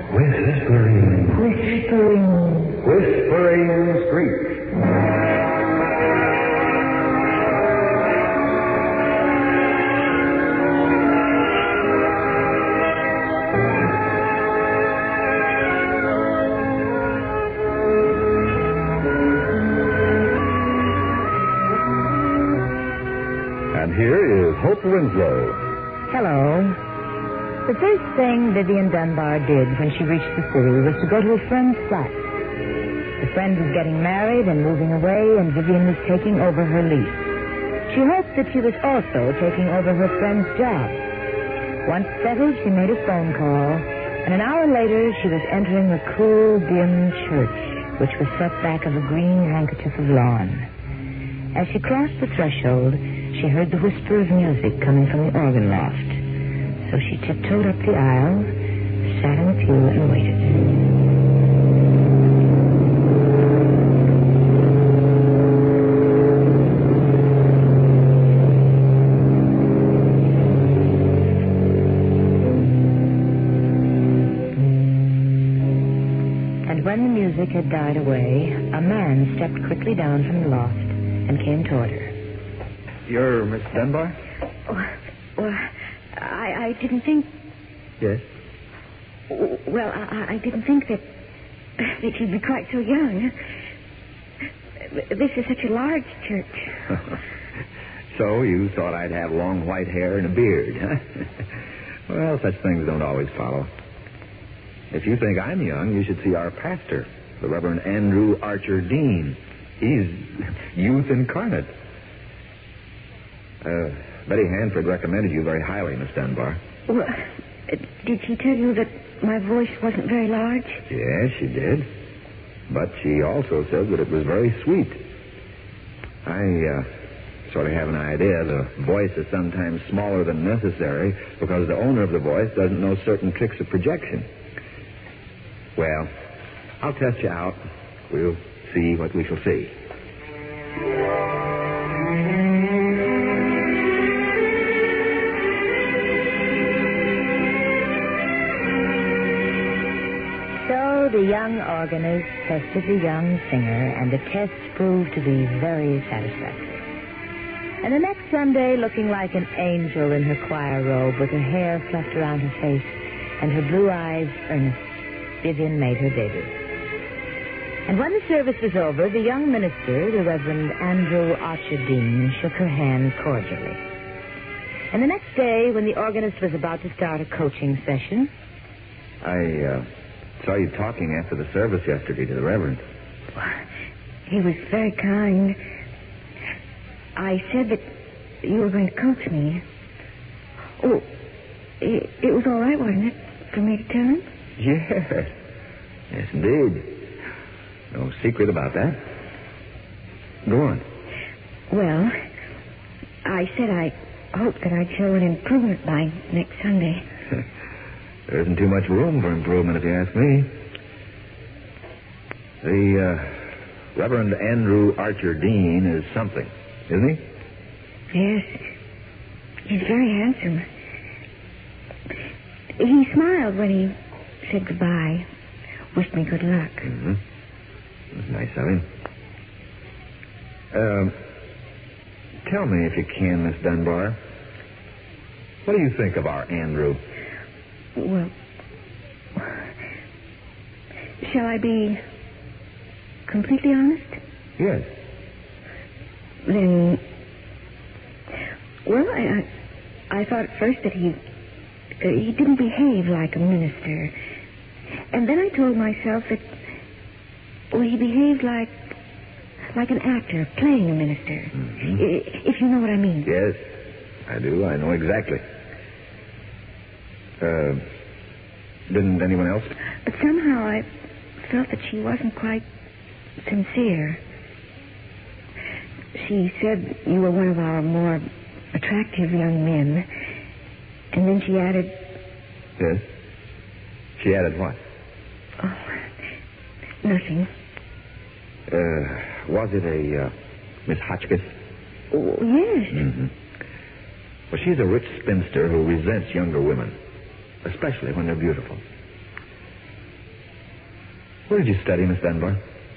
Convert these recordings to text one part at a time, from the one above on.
Whispering Street. And here is Hope Winslow. Hello. The first thing Vivian Dunbar did when she reached the city was to go to a friend's flat. The friend was getting married and moving away, and Vivian was taking over her lease. She hoped that she was also taking over her friend's job. Once settled, she made a phone call, and an hour later she was entering the cool, dim church, which was set back of a green handkerchief of lawn. As she crossed the threshold, she heard the whisper of music coming from the organ loft. So she tiptoed up the aisle, sat in the pew, and waited. And when the music had died away, a man stepped quickly down from the loft and came toward her. You're Miss Dunbar? I didn't think... Yes. Well, I didn't think that you'd be quite so young. This is such a large church. So you thought I'd have long white hair and a beard, huh? Well, such things don't always follow. If you think I'm young, you should see our pastor, the Reverend Andrew Archer Dean. He's youth incarnate. Betty Hanford recommended you very highly, Miss Dunbar. Well, did she tell you that my voice wasn't very large? Yes, she did. But she also said that it was very sweet. I sort of have an idea the voice is sometimes smaller than necessary because the owner of the voice doesn't know certain tricks of projection. Well, I'll test you out. We'll see what we shall see. The young organist tested the young singer, and the test proved to be very satisfactory. And the next Sunday, looking like an angel in her choir robe with her hair fluffed around her face and her blue eyes earnest, Vivian made her debut. And when the service was over, the young minister, the Reverend Andrew Archer Dean, shook her hand cordially. And the next day, when the organist was about to start a coaching session... I saw you talking after the service yesterday to the Reverend. He was very kind. I said that you were going to coach me. Oh, it was all right, wasn't it, for me to tell him? Yes. Yes, indeed. No secret about that. Go on. Well, I said I hoped that I'd show an improvement by next Sunday. There isn't too much room for improvement, if you ask me. The Reverend Andrew Archer Dean is something, isn't he? Yes. He's very handsome. He smiled when he said goodbye. Wished me good luck. Mm-hmm. It was nice of him. Tell me, if you can, Miss Dunbar, what do you think of our Andrew? Well, shall I be completely honest? Yes. Then, well, I thought at first that he didn't behave like a minister. And then I told myself that, well, he behaved like an actor playing a minister. Mm-hmm. If you know what I mean. Yes, I do. I know exactly. Didn't anyone else? But somehow I felt that she wasn't quite sincere. She said you were one of our more attractive young men. And then she added... Yes? She added what? Oh, nothing. Was it a Miss Hotchkiss? Oh, yes. Mm-hmm. Well, she's a rich spinster who resents younger women, especially when they're beautiful. Where did you study, Miss Dunbar?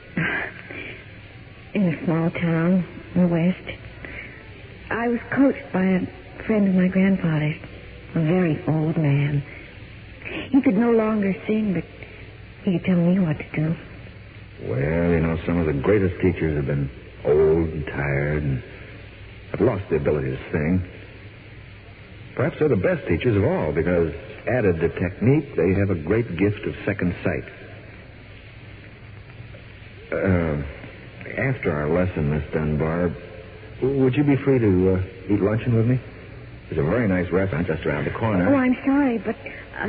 In a small town in the West. I was coached by a friend of my grandfather's, a very old man. He could no longer sing, but he could tell me what to do. Well, some of the greatest teachers have been old and tired and have lost the ability to sing. Perhaps they're the best teachers of all because, added to technique, they have a great gift of second sight. After our lesson, Miss Dunbar, would you be free to eat luncheon with me? There's a very nice restaurant just around the corner. Oh, I'm sorry, but,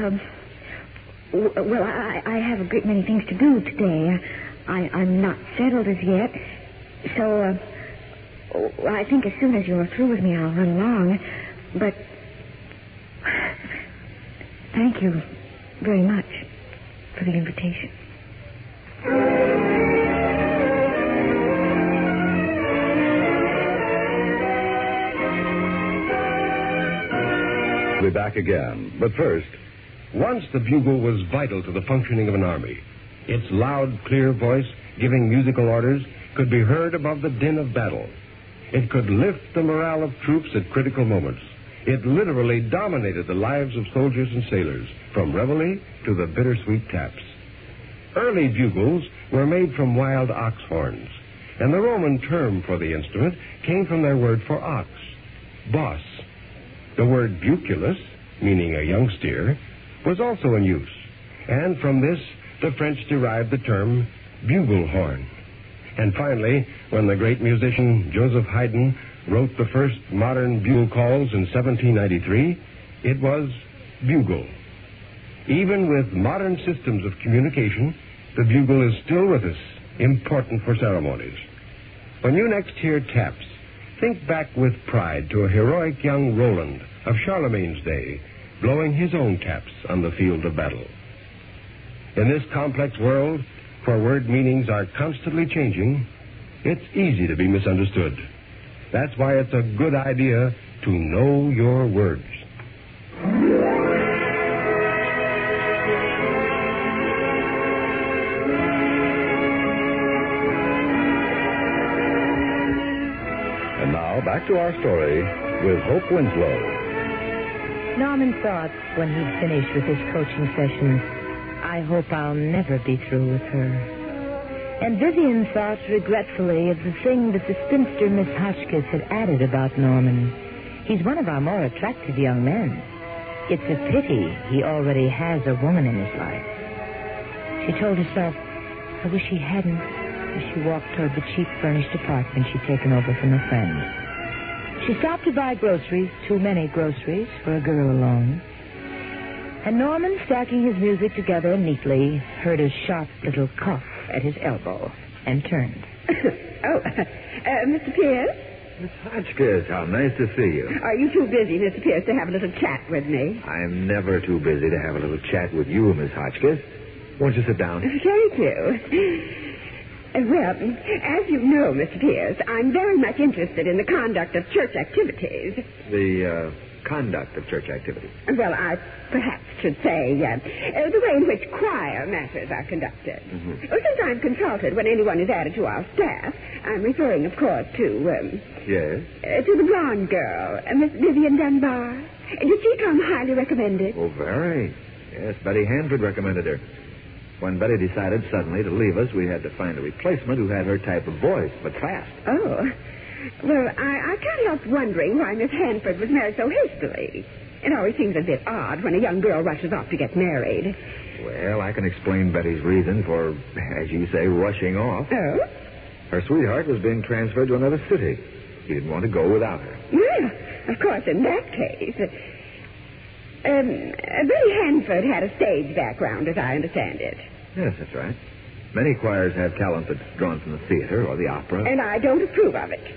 well, I have a great many things to do today. I'm not settled as yet, so, I think as soon as you're through with me, I'll run along. But thank you very much for the invitation. We'll be back again. But first, once the bugle was vital to the functioning of an army. Its loud, clear voice, giving musical orders, could be heard above the din of battle. It could lift the morale of troops at critical moments. It literally dominated the lives of soldiers and sailors, from reveille to the bittersweet taps. Early bugles were made from wild ox horns, and the Roman term for the instrument came from their word for ox, bos. The word buculus, meaning a young steer, was also in use, and from this the French derived the term bugle horn. And finally, when the great musician Joseph Haydn wrote the first modern bugle calls in 1793, it was bugle. Even with modern systems of communication, the bugle is still with us, important for ceremonies. When you next hear taps, think back with pride to a heroic young Roland of Charlemagne's day, blowing his own taps on the field of battle. In this complex world, where word meanings are constantly changing, it's easy to be misunderstood. That's why it's a good idea to know your words. And now, back to our story with Hope Winslow. Norman thought when he'd finished with his coaching session, I hope I'll never be through with her. And Vivian thought regretfully of the thing that the spinster Miss Hotchkiss had added about Norman. He's one of our more attractive young men. It's a pity he already has a woman in his life. She told herself, I wish he hadn't, as she walked toward the cheap furnished apartment she'd taken over from a friend. She stopped to buy groceries, too many groceries for a girl alone. And Norman, stacking his music together neatly, heard a sharp little cough at his elbow and turned. Mr. Pierce? Miss Hotchkiss, how nice to see you. Are you too busy, Mr. Pierce, to have a little chat with me? I'm never too busy to have a little chat with you, Miss Hotchkiss. Won't you sit down? Thank you. Well, as you know, Mr. Pierce, I'm very much interested in the conduct of church activities. The conduct of church activities? Well, I perhaps should say the way in which choir matters are conducted. Mm-hmm. Since I'm consulted when anyone is added to our staff, I'm referring, of course, to... Yes? To the blonde girl, Miss Vivian Dunbar. Did she come highly recommended? Oh, very. Yes, Betty Hanford recommended her. When Betty decided suddenly to leave us, we had to find a replacement who had her type of voice, but fast. Oh. Well, I can't help wondering why Miss Hanford was married so hastily. It always seems a bit odd when a young girl rushes off to get married. Well, I can explain Betty's reason for, as you say, rushing off. Oh? Her sweetheart was being transferred to another city. He didn't want to go without her. Well, of course, in that case... Betty Hanford had a stage background, as I understand it. Yes, that's right. Many choirs have talent that's drawn from the theater or the opera. And I don't approve of it.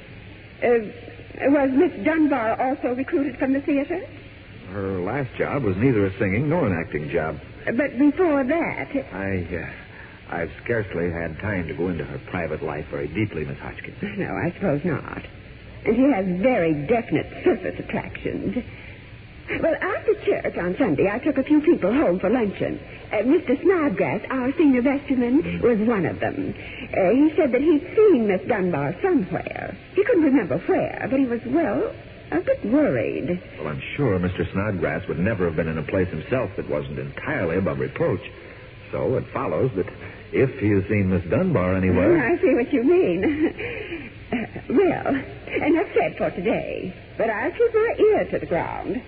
Was Miss Dunbar also recruited from the theater? Her last job was neither a singing nor an acting job. But before that... I've scarcely had time to go into her private life very deeply, Miss Hotchkiss. No, I suppose not. And she has very definite surface attractions. Well, after church on Sunday, I took a few people home for luncheon. Mr. Snodgrass, our senior vestryman, was one of them. He said that he'd seen Miss Dunbar somewhere. He couldn't remember where, but he was, well, a bit worried. Well, I'm sure Mr. Snodgrass would never have been in a place himself that wasn't entirely above reproach. So it follows that if he has seen Miss Dunbar anywhere... I see what you mean. Well, enough said for today. But I'll keep my ear to the ground.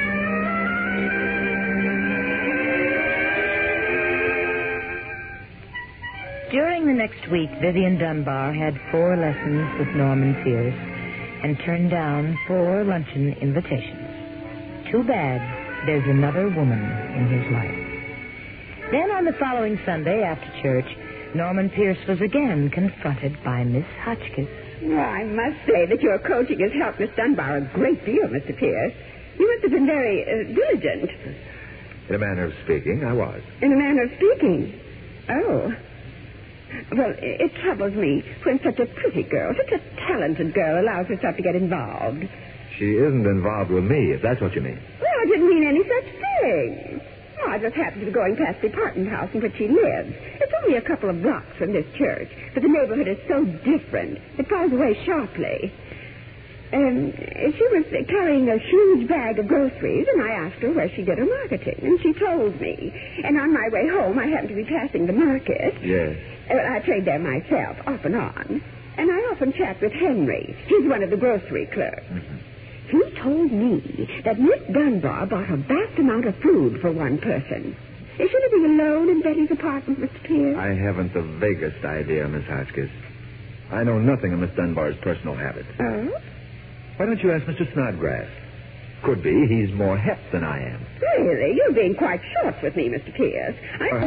During the next week, Vivian Dunbar had 4 lessons with Norman Pierce and turned down 4 luncheon invitations. Too bad there's another woman in his life. Then on the following Sunday after church, Norman Pierce was again confronted by Miss Hotchkiss. Well, I must say that your coaching has helped Miss Dunbar a great deal, Mr. Pierce. You must have been very diligent. In a manner of speaking, I was. In a manner of speaking? Oh. Well, it troubles me when such a pretty girl, such a talented girl, allows herself to get involved. She isn't involved with me, if that's what you mean. Well, I didn't mean any such thing. Oh, I just happened to be going past the apartment house in which she lives. It's only a couple of blocks from this church, but the neighborhood is so different. It falls away sharply. She was carrying a huge bag of groceries, and I asked her where she did her marketing, and she told me. And on my way home, I happened to be passing the market. Yes. I trade there myself, off and on. And I often chat with Henry. He's one of the grocery clerks. Mm-hmm. He told me that Miss Dunbar bought a vast amount of food for one person. Is she living alone in Betty's apartment, Mr. Pierce? I haven't the vaguest idea, Miss Hotchkiss. I know nothing of Miss Dunbar's personal habits. Oh? Why don't you ask Mr. Snodgrass? Could be he's more hep than I am. Really? You're being quite short with me, Mr. Pierce.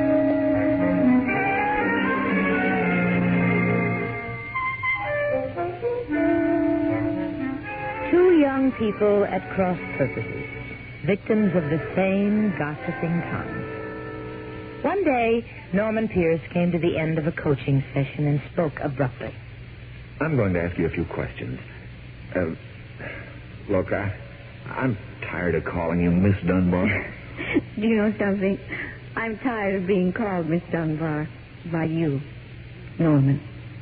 Two young people at cross purposes, victims of the same gossiping tongue. One day, Norman Pierce came to the end of a coaching session and spoke abruptly. I'm going to ask you a few questions. Look, I'm tired of calling you Miss Dunbar. Do you know something? I'm tired of being called Miss Dunbar by you, Norman.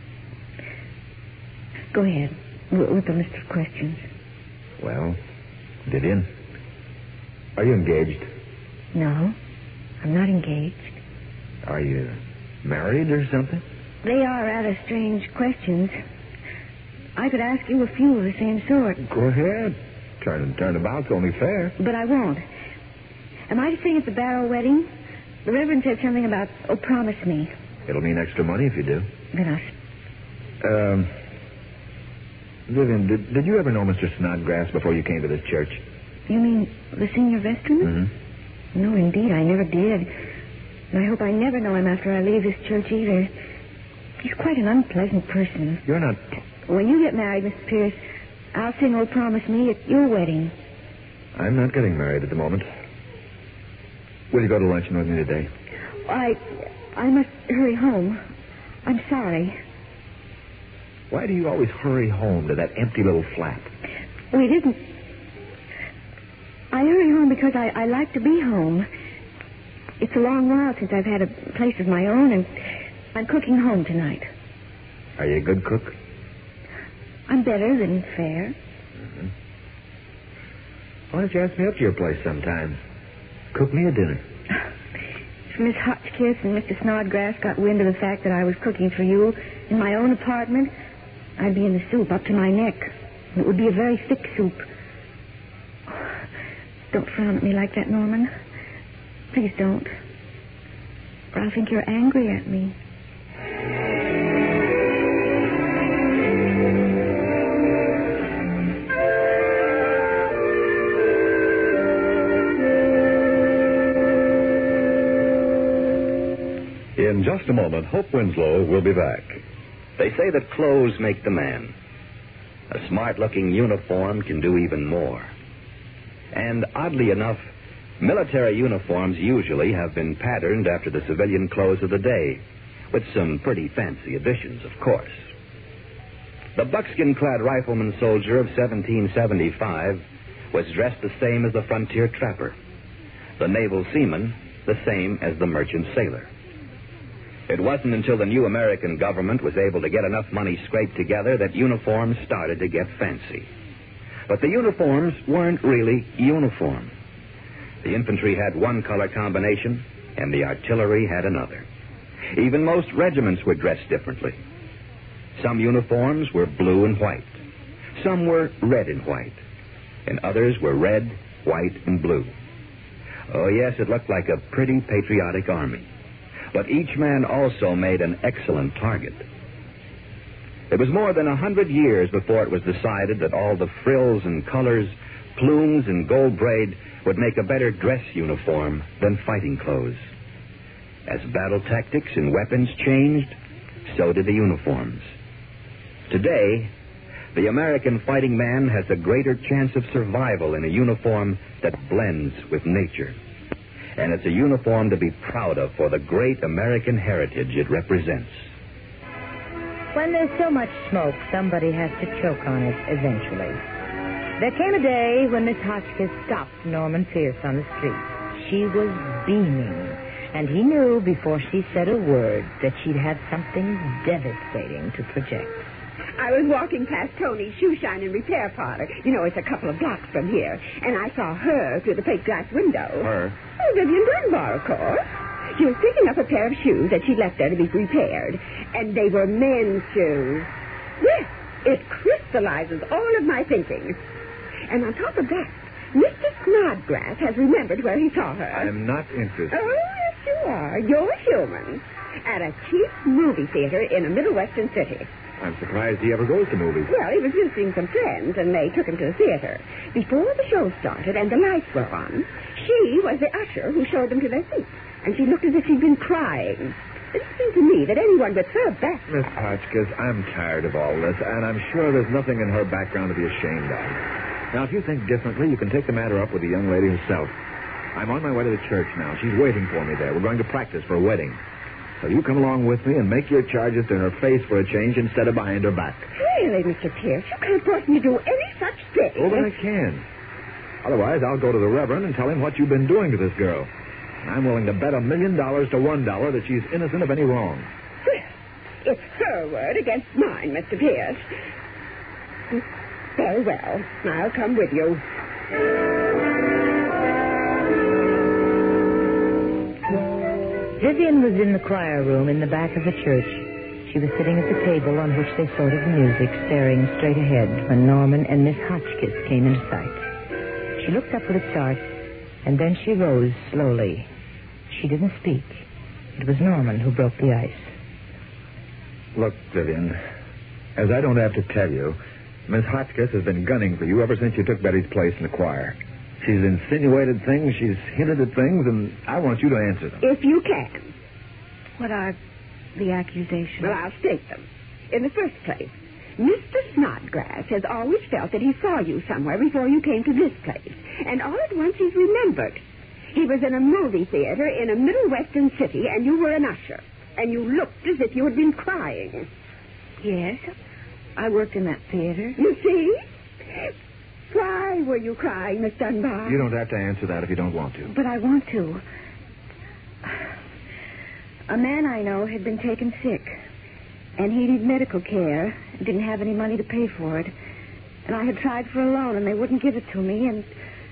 Go ahead with the list of questions. Well, Vivian, are you engaged? No, I'm not engaged. Are you married or something? They are rather strange questions. I could ask you a few of the same sort. Go ahead. Turnabout's only fair. But I won't. Am I to sing at the Barrow wedding? The Reverend said something about, promise me. It'll mean extra money if you do. Then Vivian, did you ever know Mr. Snodgrass before you came to this church? You mean the senior vestryman? Mm-hmm. No, indeed, I never did. And I hope I never know him after I leave this church either. He's quite an unpleasant person. You're not... When you get married, Mr. Pierce, I'll sing "Oh, Promise Me" at your wedding. I'm not getting married at the moment. Will you go to luncheon with me today? I must hurry home. I'm sorry. Why do you always hurry home to that empty little flat? Oh, it isn't. I hurry home because I like to be home. It's a long while since I've had a place of my own, and I'm cooking home tonight. Are you a good cook? I'm better than fair. Mm-hmm. Why don't you ask me up to your place sometime? Cook me a dinner. If Miss Hotchkiss and Mr. Snodgrass got wind of the fact that I was cooking for you in my own apartment, I'd be in the soup up to my neck. It would be a very thick soup. Don't frown at me like that, Norman. Please don't. Or I'll think you're angry at me. In just a moment, Hope Winslow will be back. They say that clothes make the man. A smart-looking uniform can do even more. And oddly enough, military uniforms usually have been patterned after the civilian clothes of the day, with some pretty fancy additions, of course. The buckskin-clad rifleman soldier of 1775 was dressed the same as the frontier trapper, the naval seaman the same as the merchant sailor. It wasn't until the new American government was able to get enough money scraped together that uniforms started to get fancy. But the uniforms weren't really uniform. The infantry had one color combination, and the artillery had another. Even most regiments were dressed differently. Some uniforms were blue and white. Some were red and white. And others were red, white, and blue. Oh, yes, it looked like a pretty patriotic army. But each man also made an excellent target. It was more than 100 years before it was decided that all the frills and colors, plumes and gold braid would make a better dress uniform than fighting clothes. As battle tactics and weapons changed, so did the uniforms. Today, the American fighting man has a greater chance of survival in a uniform that blends with nature. And it's a uniform to be proud of for the great American heritage it represents. When there's so much smoke, somebody has to choke on it eventually. There came a day when Miss Hotchkiss stopped Norman Pierce on the street. She was beaming, and he knew before she said a word that she'd had something devastating to project. I was walking past Tony's shoe shine and repair parlor. You know, it's a couple of blocks from here. And I saw her through the plate glass window. Her? Oh, Vivian Dunbar, of course. She was picking up a pair of shoes that she'd left there to be repaired. And they were men's shoes. Yes, it crystallizes all of my thinking. And on top of that, Mr. Snodgrass has remembered where he saw her. I'm not interested. Oh, yes, you are. You're human. At a cheap movie theater in a Middle Western city. I'm surprised he ever goes to movies. Well, he was visiting some friends, and they took him to the theater. Before the show started and the lights were on, she was the usher who showed them to their seats. And she looked as if she'd been crying. It seemed to me that anyone with her background... Miss Hotchkiss, I'm tired of all this, and I'm sure there's nothing in her background to be ashamed of. Now, if you think differently, you can take the matter up with the young lady herself. I'm on my way to the church now. She's waiting for me there. We're going to practice for a wedding. So you come along with me and make your charges to her face for a change instead of behind her back. Really, Mr. Pierce, you can't force me to do any such thing. Oh, but I can. Otherwise, I'll go to the Reverend and tell him what you've been doing to this girl. And I'm willing to bet $1 million to $1 that she's innocent of any wrong. It's her word against mine, Mr. Pierce. Very well. I'll come with you. Vivian was in the choir room in the back of the church. She was sitting at the table on which they sorted the music, staring straight ahead when Norman and Miss Hotchkiss came into sight. She looked up with a start, and then she rose slowly. She didn't speak. It was Norman who broke the ice. Look, Vivian, as I don't have to tell you, Miss Hotchkiss has been gunning for you ever since you took Betty's place in the choir. She's insinuated things, she's hinted at things, and I want you to answer them. If you can. What are the accusations? Well, I'll state them. In the first place, Mr. Snodgrass has always felt that he saw you somewhere before you came to this place. And all at once he's remembered. He was in a movie theater in a Middle Western city, and you were an usher. And you looked as if you had been crying. Yes, I worked in that theater. You see? Why were you crying, Miss Dunbar? You don't have to answer that if you don't want to. But I want to. A man I know had been taken sick, and he needed medical care and didn't have any money to pay for it. And I had tried for a loan, and they wouldn't give it to me, and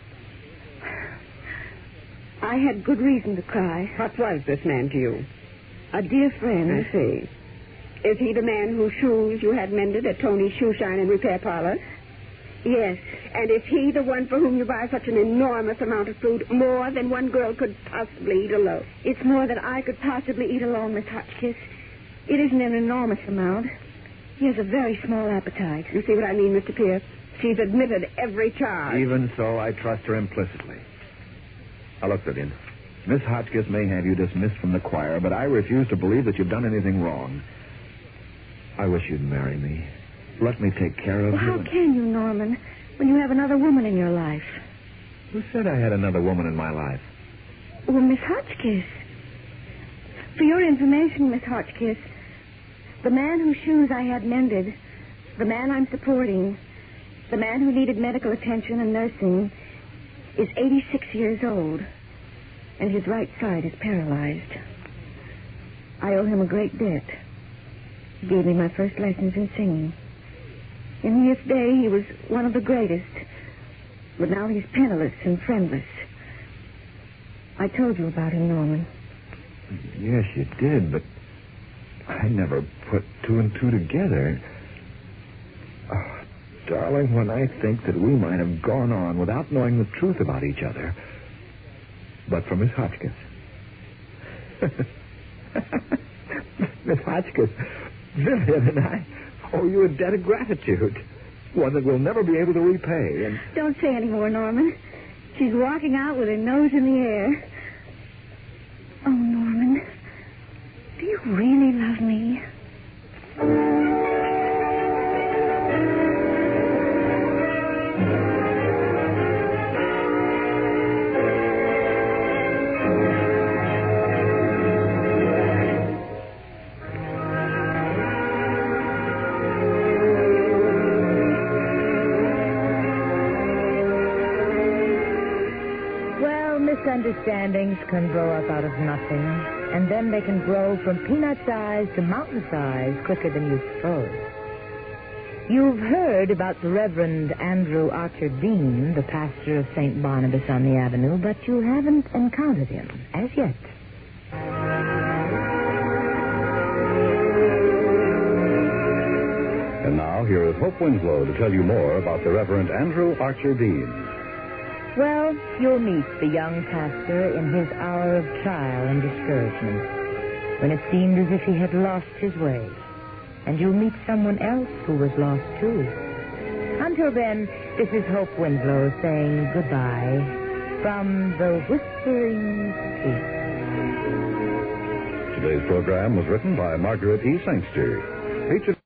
I had good reason to cry. What was this man to you? A dear friend. I see. Is he the man whose shoes you had mended at Tony's shoe shine and repair parlor? Yes. And is he the one for whom you buy such an enormous amount of food, more than one girl could possibly eat alone? It's more than I could possibly eat alone, Miss Hotchkiss. It isn't an enormous amount. He has a very small appetite. You see what I mean, Mr. Pierce? She's admitted every charge. Even so, I trust her implicitly. Now, look, Vivian, Miss Hotchkiss may have you dismissed from the choir, but I refuse to believe that you've done anything wrong. I wish you'd marry me. Let me take care of Well, you. how can you, Norman, when you have another woman in your life? Who said I had another woman in my life? Well, Miss Hotchkiss. For your information, Miss Hotchkiss, the man whose shoes I had mended, the man I'm supporting, The man who needed medical attention and nursing is 86 years old, and his right side is paralyzed. I owe him a great debt. He gave me my first lessons in singing. In his day, he was one of the greatest, but now he's penniless and friendless. I told you about him, Norman. Yes, you did, but I never put two and two together. Oh, darling, when I think that we might have gone on without knowing the truth about each other, but for Miss Hotchkiss. Miss Hotchkiss, Vivian and I owe you a debt of gratitude, one that we'll never be able to repay. And Don't say any more, Norman. She's walking out with her nose in the air. Oh, Norman, do you really love me? Misunderstandings can grow up out of nothing, and then they can grow from peanut size to mountain size quicker than you suppose. You've heard about the Reverend Andrew Archer Dean, the pastor of St. Barnabas on the Avenue, but you haven't encountered him as yet. And now, here is Hope Winslow to tell you more about the Reverend Andrew Archer Dean. Well, you'll meet the young pastor in his hour of trial and discouragement, when it seemed as if he had lost his way. And you'll meet someone else who was lost, too. Until then, this is Hope Winslow saying goodbye from the Whispering Peak. Today's program was written by Margaret E. Sangster. Featured